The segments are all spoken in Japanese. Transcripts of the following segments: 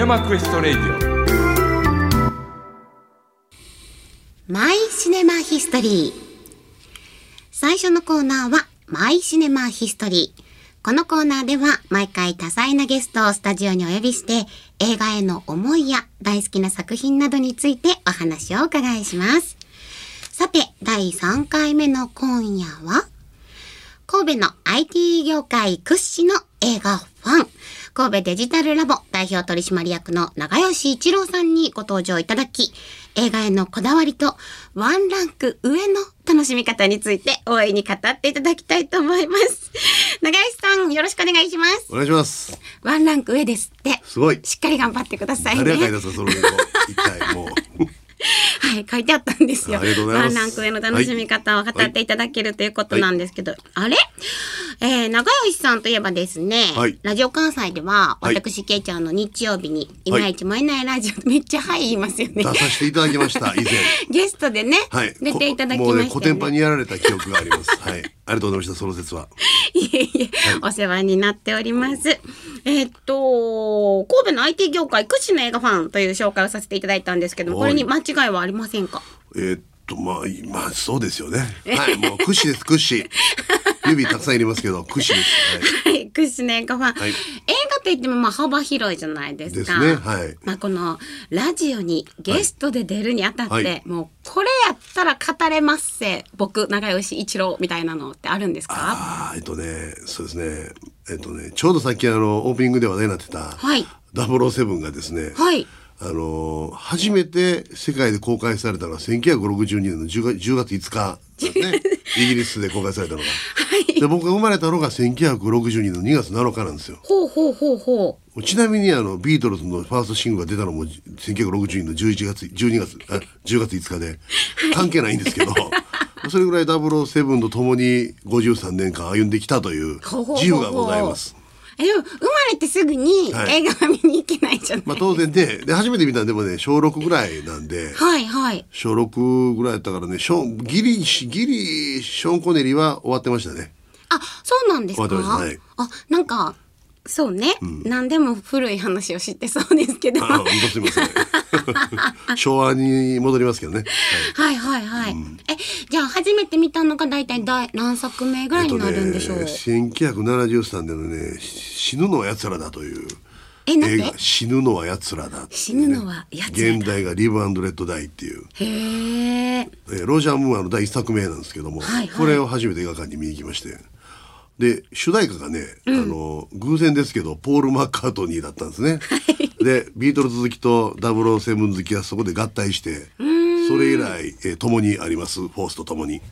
ネマクエストレディオマイシネマヒストリー。最初のコーナーはマイシネマヒストリー。このコーナーでは毎回多彩なゲストをスタジオにお呼びして映画への思いや大好きな作品などについてお話をお伺いします。さて、第3回目の今夜は神戸の IT 業界屈指の映画ファン、神戸デジタルラボ代表取締役の長吉一郎さんにご登場いただき、映画へのこだわりとワンランク上の楽しみ方について大いに語っていただきたいと思います。長吉さん、よろしくお願いします。 お願いします。 ワンランク上ですって。 すごい。 しっかり頑張ってくださいね。 誰が書いたんですか、その一体もう。 はい、書いてあったんですよ。 ありがとうございます。 ワンランク上の楽しみ方を語っていただけるということなんですけど、あれ、長吉さんといえばですね、ラジオ関西では、私、ケイちゃんの日曜日に、いまいち燃えないラジオ、めっちゃはい言いますよね。 出させていただきました、以前。 ゲストでね、出ていただきましたね。 もうね、コテンパンにやられた記憶があります。はい。ありがとうございました、その説は。 いえいえ、お世話になっております。神戸の IT 業界屈指の映画ファンという紹介をさせていただいたんですけども、これに間違いはありませんか？ まあそうですよね。はい、もう屈指です、屈指。指たくさん入れますけど、屈指です。 はい、屈指の映画ファン。映画といっても幅広いじゃないですか。 ですね。はい。 このラジオにゲストで出るにあたって、もうこれやったら語れますせ、僕長吉一郎みたいなのってあるんですか？ そうですね。ちょうどさっきオープニングで話題になってた、007がですね。初めて世界で公開されたのは1962年の10月5日ですね。イギリスで公開されたのが。で、僕が生まれたのが1962年の2月7日なんですよ。ちなみにビートルズのファーストシングルが出たのも1962年の10月5日で関係ないんですけど、それぐらい007と共に53年間歩んできたという自負がございます。 でも生まれてすぐに映画は見に行けないじゃない。 当然ね、で初めて見たのでもね、小6ぐらいなんで、小6ぐらいやったからね、ギリショーン・コネリーは終わってましたね。 あ、そうなんですか。 終わってました。 あ、なんかそうね、何でも古い話を知ってそうですけど。 本当すみません。昭和に戻りますけどね。 じゃあ初めて見たのが大体何作目ぐらいになるんでしょう。 1973年のね、死ぬのは奴らだという映画。死ぬのは奴らだ。 死ぬのは奴らだ。 現代がリブ&レッドダイっていう。ロジャー・ムーアの第1作目なんですけども、これを初めて映画館に見に行きまして。で、主題歌がね、偶然ですけどポール・マッカートニーだったんですね。で、ビートルズ好きと007好きはそこで合体して、それ以来、共にあります、フォースと共に。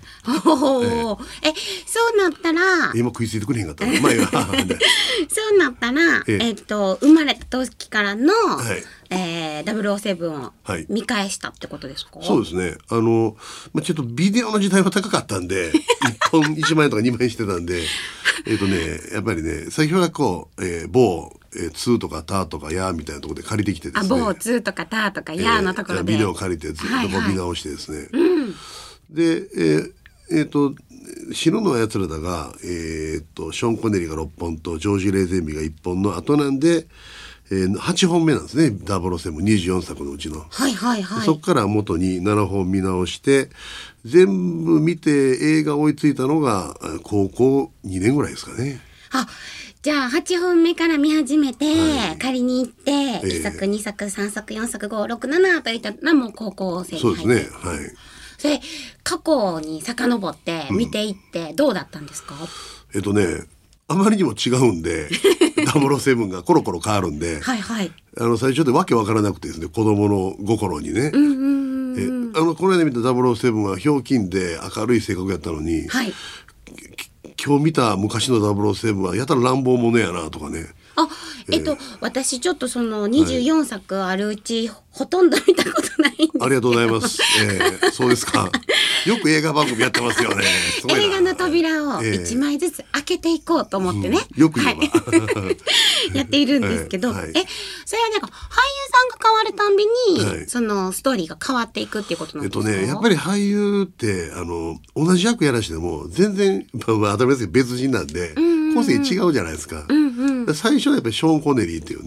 そうなったら今食いついてくれへんかったの。 そうなったら、生まれた時からの、007を見返したってことですか？ そうですね。ちょっとビデオの時代は高かったんで、1本1万円とか2万円してたんで、やっぱりね、最初はこう、某ツーとかターとかヤーみたいなところで借りてきてですね。 某ツーとかターとかヤーのところで。 ビデオ借りてずっと見直してですね。で、死ぬのは奴らだが、ショーン・コネリーが6本とジョージ・レーゼンビーが1本の後なんで、8本目なんですね。00724作のうちの。そこから元に7本見直して全部見て映画追いついたのが高校2年ぐらいですかね。 じゃあ8本目から見始めて、借りに行って、1作2作3作4作5、6、7といったらもう高校生に入って。 そうですね。 それ過去に遡って見ていってどうだったんですか？ あまりにも違うんで007がコロコロ変わるんで、最初でわけわからなくてですね、子供の心にね。この間見た007はひょうきんで明るい性格やったのに、今日見た昔の007はやたら乱暴者やなとかね。 私ちょっとその24作あるうち、ほとんど見たことないんですけど。 ありがとうございます。そうですか。よく映画番組やってますよね。 映画の扉を1枚ずつ開けていこうと思ってね。 よく言えば。 やっているんですけど、それはなんか俳優さんが変わるたんびに、そのストーリーが変わっていくっていうことなんですか？ やっぱり俳優って同じ役やらしても全然当たり前ですけど別人なんで個性違うじゃないですか。最初はやっぱりショーン・コネリーっていうね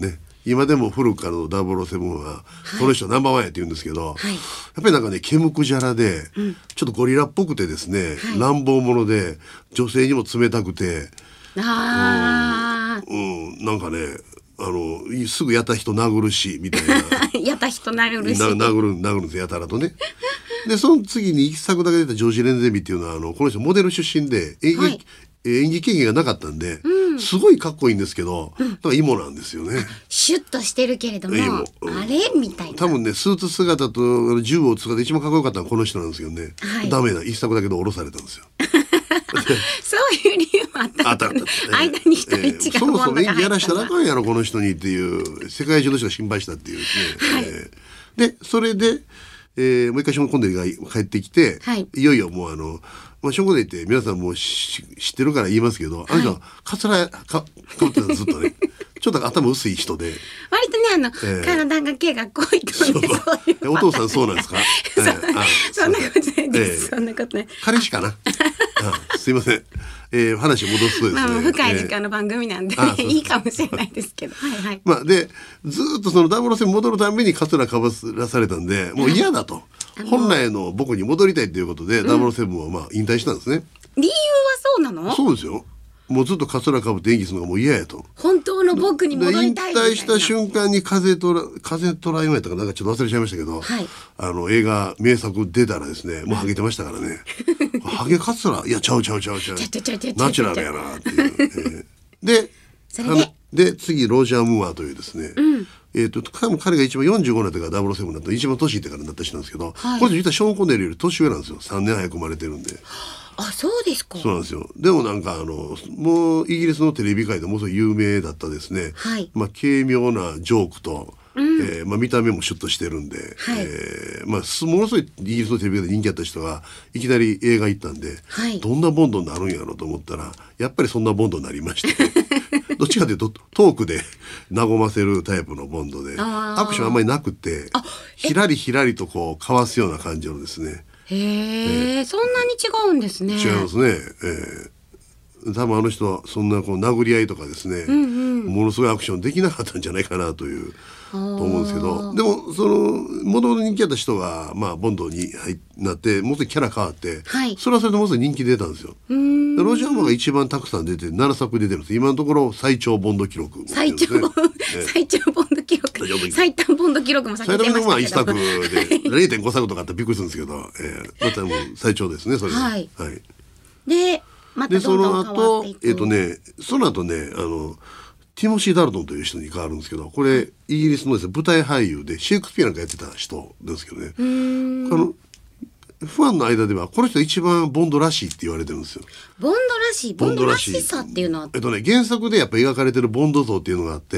今でも古くからの007はこの人ナンバーワンやって言うんですけど、やっぱりなんかね毛むくじゃらで、ちょっとゴリラっぽくてですね、乱暴者で女性にも冷たくて、なんかねすぐやった人殴るしみたいなやった人殴るし殴るんですやたらとね。でその次に一作だけ出たジョージ・レンゼビーっていうのはこの人モデル出身で演技経験がなかったんで、すごいかっこいいんですけど、なんか芋なんですよね。 シュッとしてるけれども、あれみたいな。 多分ねスーツ姿と銃を使って一番かっこよかったのはこの人なんですけどね、ダメな一作だけで降ろされたんですよ。 そういう理由もあったんだ。間に一人違うそもそも演技やらしたらあかんやろこの人にっていう世界中の人が心配したっていうですね。でそれで、もう一回ショーン・コネリーが帰ってきて、いよいよもうショーン・コネリーって皆さんもう知ってるから言いますけど、あの人はカツラかぶってたずっとねちょっと頭薄い人で割とね体が毛が濃いとね、 お父さんそうなんですか？ そんなことないです。そんなことない。 彼氏かな。すいません。話を戻すとですね。 深い時間の番組なんでいいかもしれないですけど。 まあでずっとその007戻るためにカツラかぶらされたんで、もう嫌だと。本来の僕に戻りたいということで007を引退したんですね。 理由はそうなの？ そうですよ。もうずっとカツラかぶって演技するのがもう嫌やと。 本当の僕に戻りたいみたいな。 引退した瞬間に風トライマンやったかなんかちょっと忘れちゃいましたけど、映画名作出たらですね、もうハゲてましたからね。ハゲカツラいやちゃうナチュラルやなっていう。で次ロジャー・ムーアというですね、彼が一番45になってから007になった一番年いってからになった人なんですけど、この人実はショーン・コネリーより年上なんですよ。3年早く生まれてるんで。 あ、そうですか。 そうなんですよ。でもなんかもうイギリスのテレビ界でもすごい有名だったですね、軽妙なジョークと、見た目もシュッとしてるんで、ものすごいイギリスのテレビで人気あった人がいきなり映画行ったんで、どんなボンドになるんやろうと思ったらやっぱりそんなボンドになりましてどっちかというとトークで和ませるタイプのボンドでアクションあんまりなくてひらりとこうかわすような感じのですね。 へえ、そんなに違うんですね。 違いますね。多分あの人はそんなこう殴り合いとかですね、ものすごいアクションできなかったんじゃないかなというと思うんですけど、でもその元々人気あった人がボンドになってもうすぐキャラ変わって、それはそれでもうすぐ人気出たんですよ。ロジャー・ムーアが一番たくさん出て7作出てるんです。今のところ最長ボンド記録、 最長ボンド記録、最短ボンド記録もさっき出ましたけど、 1作で0.5 作とかあったらびっくりするんですけど、またもう最長ですねそれは。 でまたどんどん変わっていく。 その後ねティモシー・ダルトンという人に変わるんですけど、これイギリスのですね舞台俳優でシェイクスピアなんかやってた人ですけどね、ファンの間ではこの人一番ボンドらしいって言われてるんですよ。 ボンドらしさっていうのは原作でやっぱ描かれてるボンド像っていうのがあって、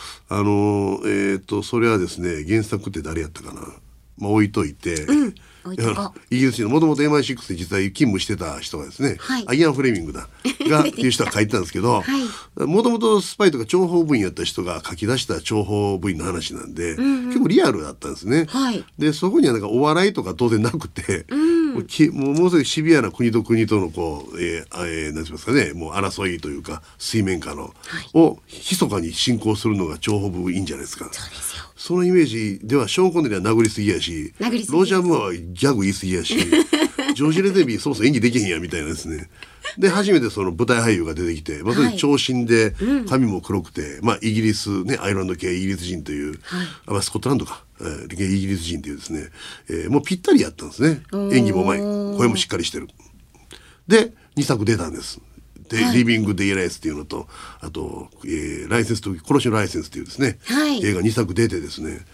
それはですね原作って誰やったかな、置いといて、イギリス人のもともと MI6 で実際勤務してた人がですね、イアン・フレミングだがっていう人が書いてたんですけど、もともとスパイとか諜報部員やった人が書き出した諜報部員の話なんで、結構リアルだったんですね。でそこにはなんかお笑いとか当然なくて、ものすごいシビアな国と国とのこう、なんて言いますかね、もう争いというか水面下の、を密かに進行するのが諜報部員じゃないですか。 そうですよ。 そのイメージではショーン・コネリーは殴りすぎやし、ロジャー・ムーアはギャグ言いすぎやしジョージ・レゼビーそもそも演技できへんやみたいなですね。で初めてその舞台俳優が出てきて、長身で髪も黒くて、イギリスね、アイルランド系イギリス人という、スコットランドか、イギリス人というですね、もうぴったりやったんですね。演技もうまい、声もしっかりしてる。で2作出たんです。でリビング・デイ・ライスっていうのと、あと、ライセンスと殺しのライセンスっていうですね、映画2作出てですね、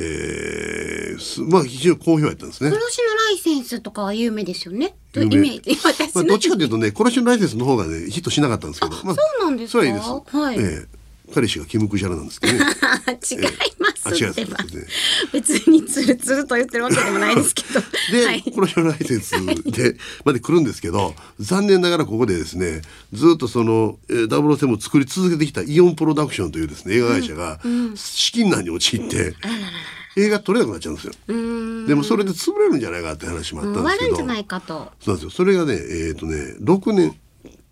非常に好評やったんですね。 殺しのライセンスとかは有名ですよね。イメージどっちかというとね、殺しのライセンスの方がねヒットしなかったんですけど、 そうなんですか。 それはいいです。彼氏がキム・クジャラなんですけどね。 違いますってば、別にツルツルと言ってるわけでもないですけどで、この人のライセンスでまで来るんですけど、残念ながらここでですねずっとその007を作り続けてきたイオンプロダクションというですね映画会社が資金難に陥って映画撮れなくなっちゃうんですよ。でもそれで潰れるんじゃないかって話もあったんですけど、 終わるんじゃないかと。 そうなんですよ。それがね6年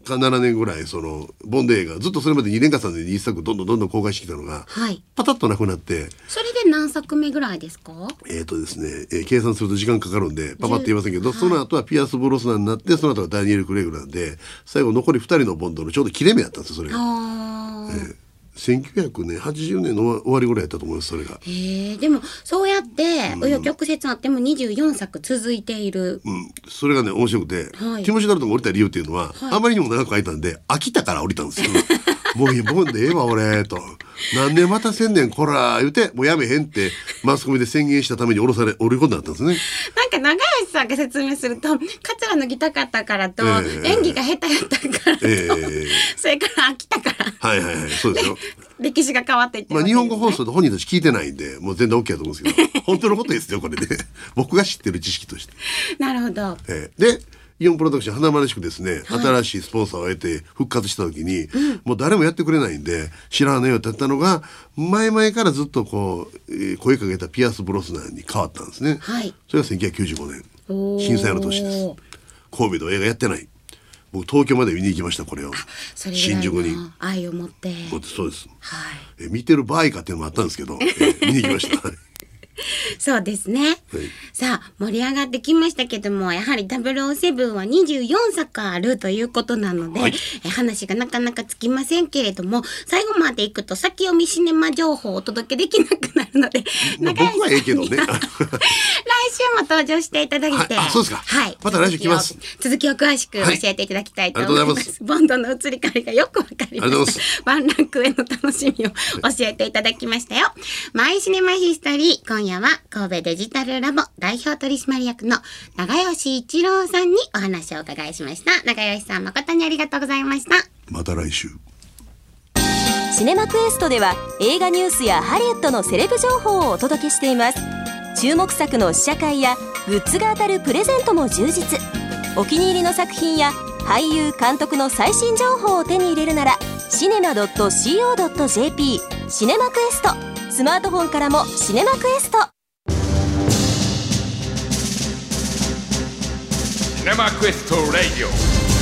か7年ぐらいそのボンド映画ずっとそれまで2年間3年で1作どんどん公開してきたのが、はい、パタッとなくなって。 それで何作目ぐらいですか？ ですね、計算すると時間かかるんでパパって言いませんけど、その後はピアス・ブロスナンになって、その後はダニエル・クレイグなんで、最後残り2人のボンドのちょうど切れ目やったんですよそれが。1980年の終わりぐらいやったと思います、それが。 でもそうやって紆余曲折あっても24作続いている、 それがね面白くて、はい、ティモシー・ダルトンが降りた理由っていうのは、はい、あまりにも長く書いたんで飽きたから降りたんですよもうボンでええわ俺と、何年またせんねんこら言うて、もうやめへんってマスコミで宣言したために降り込んだったんですね。 なんか長吉さんが説明すると、カツラ脱ぎたかったからと、演技が下手やったからと、それから飽きたから、はいはいはい、そうですよ歴史が変わっていって、 日本語放送で本人たち聞いてないんでもう全然 OK だと思うんですけど本当のことですよこれね僕が知ってる知識として。 なるほど。 でイオンプロダクション華々しくですね、はい、新しいスポンサーを得て復活した時に、もう誰もやってくれないんで知らねえよってやったのが、前々からずっとこう、声かけたピアス・ブロスナンに変わったんですね、はい、それが1995年震災の年です。神戸で映画やってない。僕東京まで見に行きました、これを。 それぐらいの新宿に愛を持って。 そうです、はい、見てる場合かっていうのもあったんですけど、見に行きましたそうですね、はい、さあ盛り上がってきましたけども、やはり007は24作あるということなので、はい、話がなかなかつきませんけれども、最後までいくと先読みシネマ情報をお届けできなくなるので、 僕はええけどね来週も登場していただいて、 そうですか、はい、また来週来ます。 続きを詳しく教えていただきたいと思います。ボンドの移り変わりがよくわかりました。ワンランク上の楽しみを教えていただきましたよ。マイシネマヒストリー、今夜は神戸デジタルラボ代表取締役の長吉一郎さんにお話をお伺いしました。長吉さん、誠にありがとうございました。 また来週。 シネマクエストでは映画ニュースやハリウッドのセレブ情報をお届けしています。注目作の試写会やグッズが当たるプレゼントも充実。お気に入りの作品や俳優監督の最新情報を手に入れるならシネマ .co.jp シネマクエスト、スマートフォンからもシネマクエスト。 シネマクエストラディオ、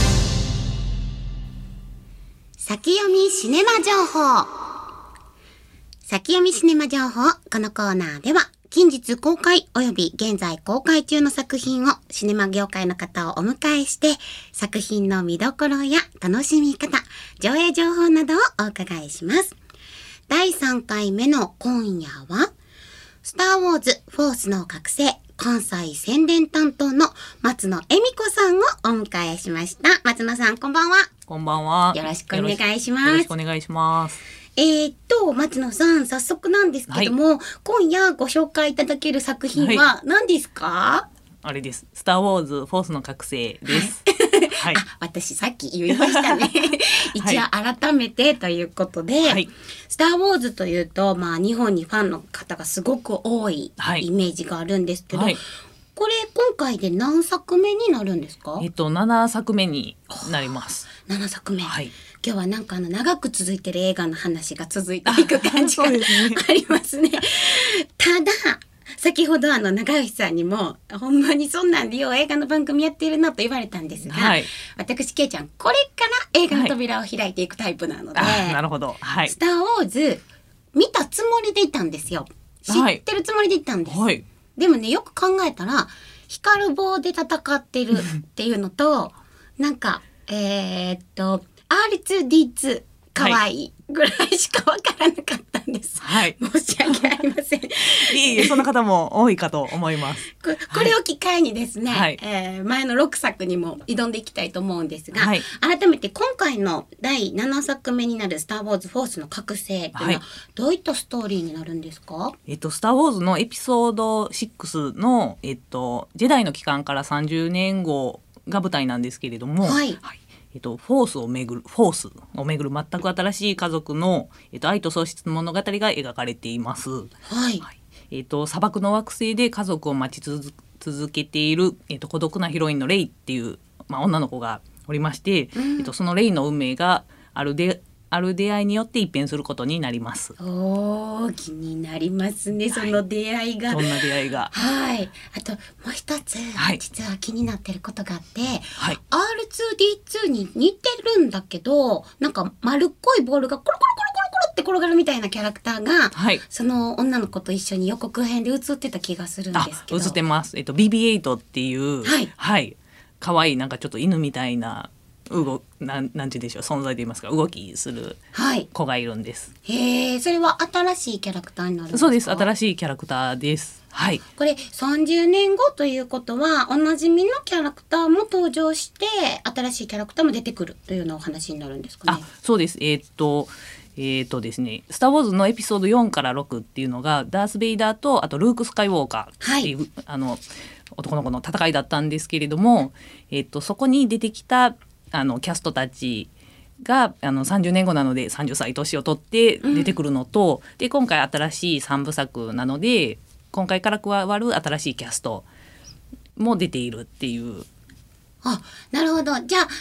先読みシネマ情報。先読みシネマ情報、このコーナーでは近日公開および現在公開中の作品をシネマ業界の方をお迎えして、作品の見どころや楽しみ方、上映情報などをお伺いします。第3回目の今夜は、スターウォーズフォースの覚醒、関西宣伝担当の松野恵美子さんをお迎えしました。松野さん、こんばんは。 こんばんは。 よろしくお願いします。 よろしくお願いします。 松野さん、早速なんですけども、はい、今夜ご紹介いただける作品は何ですか？はい、 あれです。スターウォーズフォースの覚醒です。 はい、私さっき言いましたね。一応改めてということで、はい、スターウォーズというと、日本にファンの方がすごく多いイメージがあるんですけど、はい、これ今回で何作目になるんですか ？7作目になります。 7作目。はい。今日はなんか長く続いてる映画の話が続いていく感じがありますね。ただ、先ほど長吉さんにもほんまにそんなんでよう映画の番組やってるなと言われたんですが、はい、私ケイちゃんこれから映画の扉を開いていくタイプなので、 はい、なるほど、はい、 スターウォーズ見たつもりでいたんですよ。知ってるつもりでいたんです、はい、でもね、よく考えたら光る棒で戦ってるっていうのとなんかR2D2 かわいいぐらいしかわからなかったんです、はい、申し訳ありません。 いいそんな方も多いかと思います。 これを機会にですね、はい、前の6作にも挑んでいきたいと思うんですが、はい、改めて今回の第7作目になるスターウォーズフォースの覚醒というのはどういったストーリーになるんですか？ スターウォーズのエピソード6の、ジェダイの帰還から30年後が舞台なんですけれども、はいはい、フォースをめぐる全く新しい家族の、愛と喪失の物語が描かれています。はいはい、砂漠の惑星で家族を待ち続けている、孤独なヒロインのレイっていう、女の子がおりまして、そのレイの運命があるある出会いによって一変することになります。 おー、気になりますね、その出会いが。 そんな出会いが。 はい。あともう一つ、 はい、 実は気になってることがあって、 はい、 R2D2 に似てるんだけど、なんか丸っこいボールがコロコロコロコロコロって転がるみたいなキャラクターが、はい、その女の子と一緒に予告編で映ってた気がするんですけど。 映ってます。BB8 っていう、はい、はい、可愛いなんかちょっと犬みたいななんて言うんでしょう、存在で言いますか、動きする子がいるんです。 はい、へえ、それは新しいキャラクターになるんですか？ そうです、新しいキャラクターです。はい。 これ30年後ということは、おなじみのキャラクターも登場して新しいキャラクターも出てくるというようなお話になるんですかね？ そうです。ですね、スター・ウォーズのエピソード4から6っていうのがダース・ベイダーとあとルーク・スカイウォーカーっていう、はい、男の子の戦いだったんですけれども、そこに出てきたキャストたちが30年後なので30歳年を取って出てくるのと、で今回新しい3部作なので今回から加わる新しいキャストも出ているっていう。 あ、なるほど。じゃあ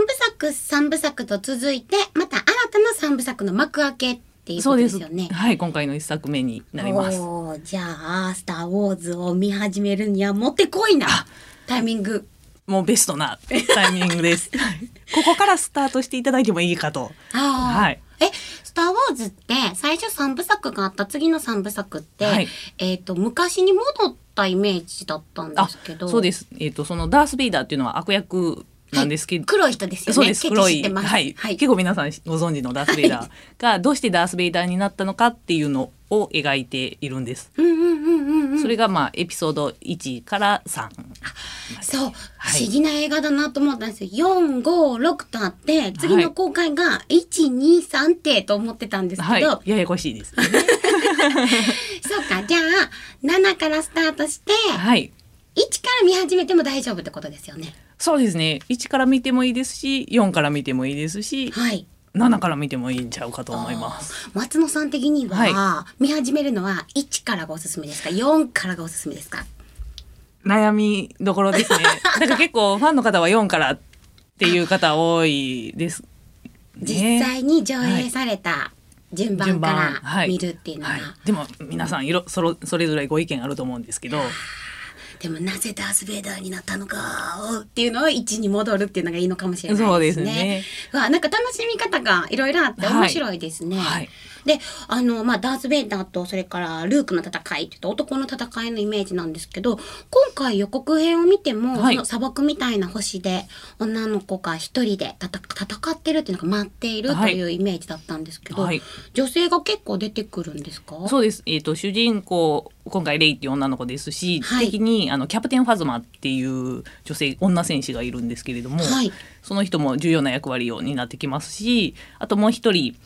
3部作と続いてまた新たな3部作の幕開けっていうことですよね。 そうです。はい、今回の1作目になります。 じゃあスター・ウォーズを見始めるにはもってこいなタイミング。 もうベストなタイミングです。ここからスタートしていただいてもいいかと。はい。 スター・ウォーズって最初3部作があった次の3部作って、はい、昔に戻ったイメージだったんですけど。 そうです。そのダース・ベイダーっていうのは悪役なんですけど、 はい、黒い人ですよね。 そうです。黒い、 はい、はい、 結構皆さんご存知のダース・ベイダーがどうしてダース・ベイダーになったのかっていうのを描いているんです。それがエピソード1から3。 そう、不思議な映画だなと思ったんですよ。4、5、6とあって次の公開が1、2、3ってと思ってたんですけど、 ややこしいです、ね。 そうか、じゃあ7からスタートして、はい、1から見始めても大丈夫ってことですよね。 そうですね。1から見てもいいですし4から見てもいいですし、はい、7から見てもいいんちゃうかと思います。 松野さん的には、はい、見始めるのは1からがおすすめですか、4からがおすすめですか？ 悩みどころですね。だから結構ファンの方は4からっていう方多いです、ね。 実際に上映された順番から見るっていうのは、はいはいはい、 でも皆さんそれぞれご意見あると思うんですけど、 でもなぜダース・ベイダーになったのかっていうのは1に戻るっていうのがいいのかもしれないですね。 そうですね。 なんか楽しみ方がいろいろあって面白いですね。はいはい、でダース・ベイダーとそれからルークの戦いって言うと男の戦いのイメージなんですけど、今回予告編を見ても、はい、その砂漠みたいな星で女の子が一人で戦ってるっていうのが待っているというイメージだったんですけど、はい、女性が結構出てくるんですか？ そうです。主人公今回レイっていう女の子ですし、はい、敵にキャプテンファズマっていう女戦士がいるんですけれども、はい、その人も重要な役割を担ってきますし、あともう一人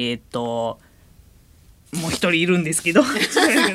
もう一人いるんですけどそう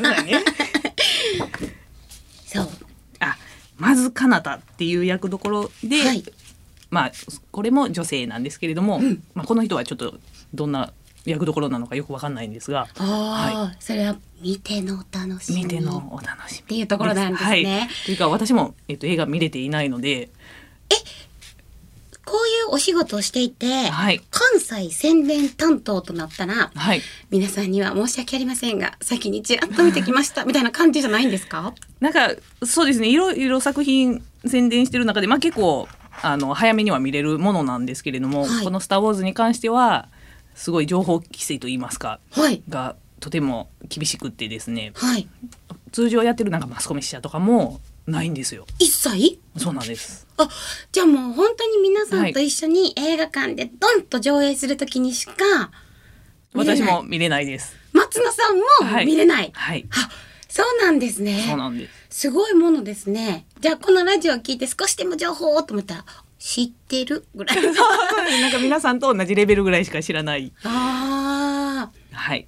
まずカナタっていう役どころで、はい、これも女性なんですけれども、この人はちょっとどんな役どころなのかよくわかんないんですが、 はい、それは見てのお楽しみっていうところなんですね。はい、 というか私も、映画見れていないので、 こういうお仕事をしていて、はい、関西宣伝担当となったら、はい、皆さんには申し訳ありませんが先にちらっと見てきましたみたいな感じじゃないんですか？ なんかそうですね、いろいろ作品宣伝してる中で、結構早めには見れるものなんですけれども、はい、このスター・ウォーズに関してはすごい情報規制といいますか、はい、がとても厳しくってですね、はい、通常やってるなんかマスコミ記者とかもないんですよ。 一切？ そうなんです。 じゃあもう本当に皆さんと一緒に映画館でドンと上映するときにしか私も見れないです。 松野さんも見れない。はい。そうなんですね。 そうなんです。 すごいものですね。じゃあこのラジオを聞いて少しでも情報をと思ったら知ってるぐらい。 なんか皆さんと同じレベルぐらいしか知らない。 はい。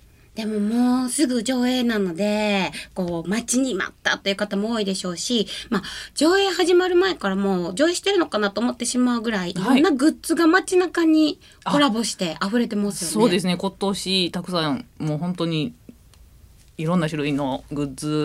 でももうすぐ上映なので待ちに待ったという方も多いでしょうし、上映始まる前からもう上映してるのかなと思ってしまうぐらい、いろんなグッズが街中にコラボして溢れてますよね。 そうですね。今年たくさんもう本当にいろんな種類のグッズ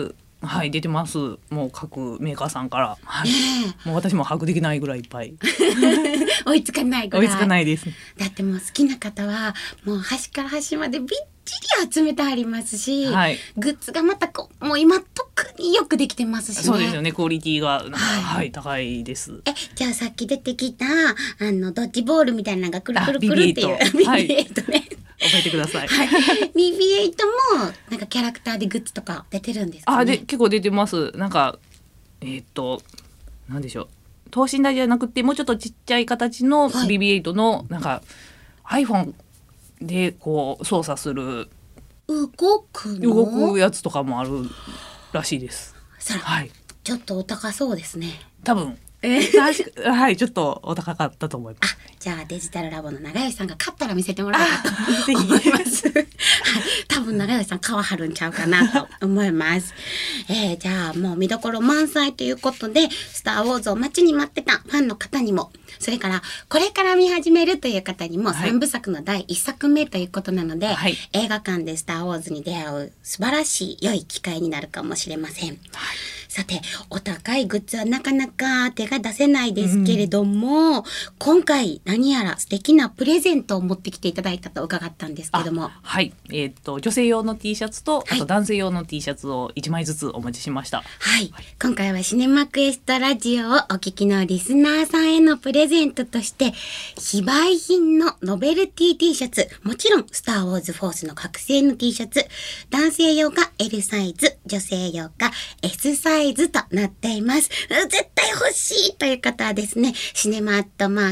はい、出てます。もう各メーカーさんから、はい、もう私も把握できないぐらいいっぱい追いつかないぐらい。 追いつかないです。 だってもう好きな方はもう端から端までびっちり集めてありますし、 はい、 グッズがまたもう今特によくできてますしね。 そうですよね、クオリティがはい、高いです。 じゃあさっき出てきたドッジボールみたいなのがくるくるくるっていう BB8 ね、 覚えてください。 はい、BB8 もなんかキャラクターでグッズとか出てるんですかね。 結構出てます。なんかなんでしょう、等身大じゃなくてもうちょっとちっちゃい形の BB8 のなんか iPhone でこう操作する動くやつとかもあるらしいです。 はい、ちょっとお高そうですね。 多分はい、ちょっとお高かったと思います。 じゃあデジタルラボの永吉さんが買ったら見せてもらおうかと思います。はい、多分永吉さん買わはるんちゃうかなと思います。じゃあもう見どころ満載ということで、スターウォーズを待ちに待ってたファンの方にも、それからこれから見始めるという方にも3部作の第1作目ということなので、はい、映画館でスターウォーズに出会う素晴らしい良い機会になるかもしれません。はい、さて、お高いグッズはなかなか手が出せないですけれども、今回何やら素敵なプレゼントを持ってきていただいたと伺ったんですけども。 はい、女性用の T シャツと、あと男性用の T シャツを1枚ずつお持ちしました。 はい、今回はシネマクエストラジオをお聞きのリスナーさんへのプレゼントとして、非売品のノベルティ T シャツ、もちろんスターウォーズフォースの覚醒の T シャツ、男性用が L サイズ、女性用が S サイズとなっています。絶対欲しいという方はですね、シネマ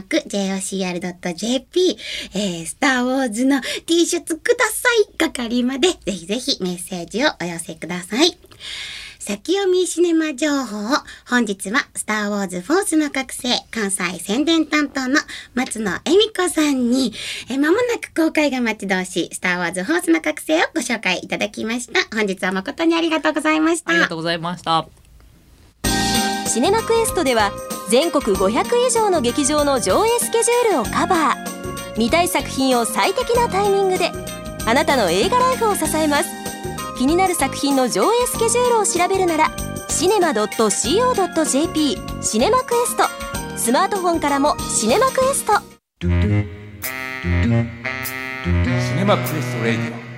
@jocr.jp、スターウォーズの T シャツください係までぜひぜひメッセージをお寄せください。先読みシネマ情報。本日はスターウォーズフォースの覚醒関西宣伝担当の松野恵美子さんに、間もなく公開が待ち遠しいスターウォーズフォースの覚醒をご紹介いただきました。本日は誠にありがとうございました。 ありがとうございました。 シネマクエストでは全国500以上の劇場の上映スケジュールをカバー。見たい作品を最適なタイミングで、あなたの映画ライフを支えます。気になる作品の上映スケジュールを調べるならcinema.co.jp シネマクエスト。スマートフォンからもシネマクエスト。 シネマクエストレディオ